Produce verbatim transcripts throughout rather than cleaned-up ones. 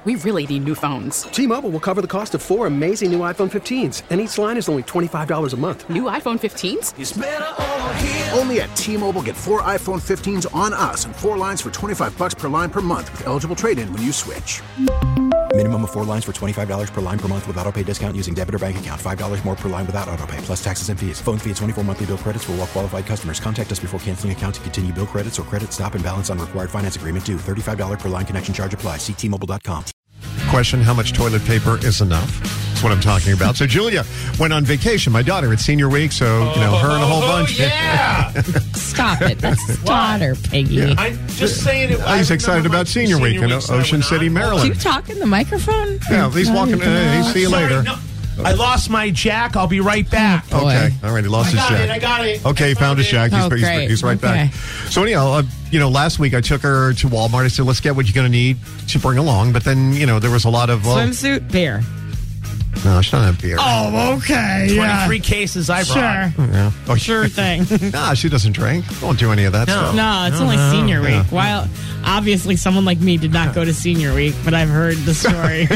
We really need new phones. T-Mobile will cover the cost of four amazing new iPhone fifteens, and each line is only twenty-five dollars a month. New iPhone fifteens? It's better over here. Only at T-Mobile, get four iPhone fifteens on us and four lines for twenty-five dollars per line per month with eligible trade-in when you switch. Minimum of four lines for twenty-five dollars per line per month with autopay discount using debit or bank account. five dollars more per line without autopay, plus taxes and fees. Phone fee at twenty-four monthly bill credits for well-qualified customers. Contact us before canceling account to continue bill credits or credit stop and balance on required finance agreement due. thirty-five dollars per line connection charge applies. See T Mobile dot com. Question, how much toilet paper is enough? That's what I'm talking about. So Julia went on vacation. My daughter, it's senior week, so, you know, her and a whole bunch. Yeah. Stop it. That's daughter, Piggy. Yeah. I'm just saying it. I was excited about senior week in Ocean City, Maryland. Do you talk in the microphone? Yeah, he's walking. Uh, he'll see you Sorry, later. no. I lost my jack. I'll be right back. Oh, boy. Okay. All right. He lost I his got jack. it. I got it. Okay. He found his jack. He's, Oh, he's, great. he's right Okay. back. So anyhow, uh, you know, last week I took her to Walmart. I said, let's get what you're going to need to bring along. But then, you know, there was a lot of... Well, Swimsuit, beer. no, she doesn't have beer. Oh, okay. twenty-three cases I brought. Sure. Yeah. Oh, Sure thing. Nah, she doesn't drink. Don't do any of that No. stuff. No, it's No, only no, senior yeah. week. While obviously someone like me did not go to senior week, but I've heard the stories.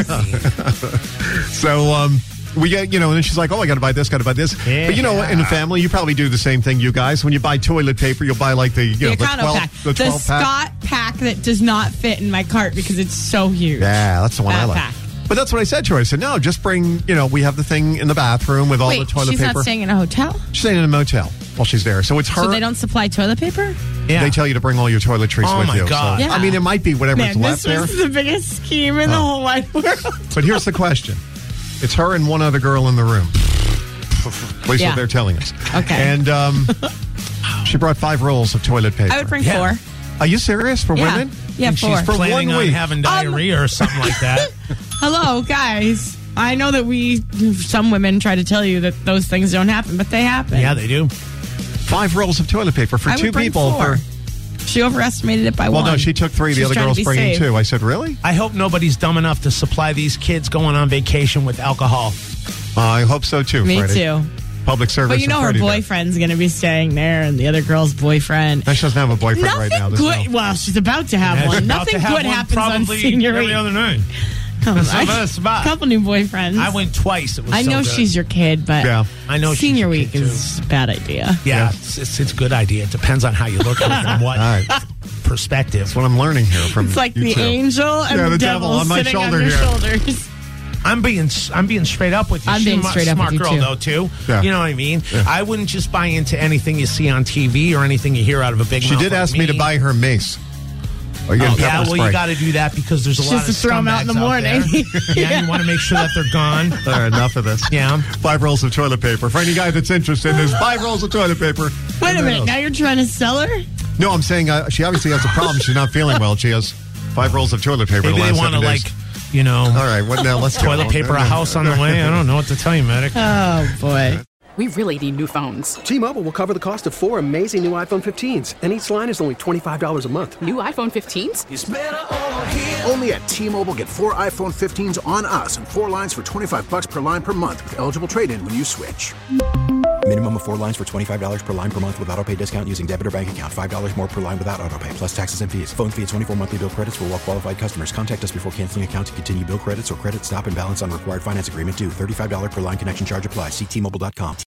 So, um... we get, you know, and then she's like, oh, I got to buy this, got to buy this. Yeah. But, you know, in the family, you probably do the same thing, you guys. When you buy toilet paper, you'll buy like the, you know, the the Econo twelve, pack. the The twelve pack. Scott pack that does not fit in my cart because it's so huge. Yeah, that's the one I That like. pack. But that's what I said to her. I said, no, just bring, you know, we have the thing in the bathroom with all Wait, the toilet she's paper. not staying in a hotel? She's staying in a motel while she's there. So it's her. So they don't supply toilet paper? Yeah. They tell you to bring all your toiletries Oh, with my you. God. So, Yeah. I mean, it might be whatever's Man, left this there. was the biggest scheme in the whole wide world. But here's the question. It's her and one other girl in the room. At least Yeah. what they're telling us. Okay. And um, she brought five rolls of toilet paper. I would bring Yeah. four. Are you serious? For Yeah. women? Yeah, And four. she's For planning one on week. having diarrhea or something like that. Hello, guys. I know that we, some women try to tell you that those things don't happen, but they happen. Yeah, they do. Five rolls of toilet paper for I would two bring people. four. For, She overestimated it by well, one. no, she took three. The She's other trying to girl's be bringing safe. two. I said, really? I hope nobody's dumb enough to supply these kids going on vacation with alcohol. Uh, I hope so, too, Me Freddie. too. Public service. But you know and her Freddie there. boyfriend's going to be staying there, and the other girl's boyfriend. No, she doesn't have a boyfriend Nothing right now. There's good. no- Well, she's about to have Yeah, one. she's about Nothing to have good one happens on probably senior every week. other night. Oh, That's I- the best spot. couple new boyfriends. I went twice. It was I so know good. she's your kid, but Yeah. I know she's senior your week kid, is a bad idea. Yeah, Yeah. It's, it's, it's a good idea. It depends on how you look at it and what All right. perspective. That's what I'm learning here from It's like you the two. angel and Yeah, the, the devil on my sitting shoulder on your here. shoulders. I'm being I'm being straight up with you. I'm She's being a straight up smart with you, girl too. though too. Yeah. You know what I mean? Yeah. I wouldn't just buy into anything you see on T V or anything you hear out of a big. She mouth did like ask me to buy her mace. Or you Oh, getting yeah, pepper well, spray? you got to do that because there's a lot Just of to throw 'em out in the scumbags morning. there. Yeah, Yeah. you want to make sure that they're gone. All right, enough of this. Yeah. Five rolls of toilet paper. For any guy that's interested, there's five rolls of toilet paper. Wait a minute. Now you're trying to sell her? No, I'm saying uh, she obviously has a problem. She's not feeling well. She has five rolls of toilet paper. Maybe the they last want to seven like, days. you know, All right, what now? Let's go. toilet paper a house on the way. I don't know what to tell you, medic. Oh, boy. We really need new phones. T-Mobile will cover the cost of four amazing new iPhone fifteens, and each line is only twenty-five dollars a month. New iPhone fifteens? It's better over here. Only at T-Mobile, get four iPhone fifteens on us and four lines for twenty-five dollars per line per month with eligible trade-in when you switch. Minimum of four lines for twenty-five dollars per line per month with autopay discount using debit or bank account. five dollars more per line without autopay, plus taxes and fees. Phone fee at twenty-four monthly bill credits for well-qualified customers. Contact us before canceling account to continue bill credits or credit stop and balance on required finance agreement due. thirty-five dollars per line connection charge applies. See T Mobile dot com.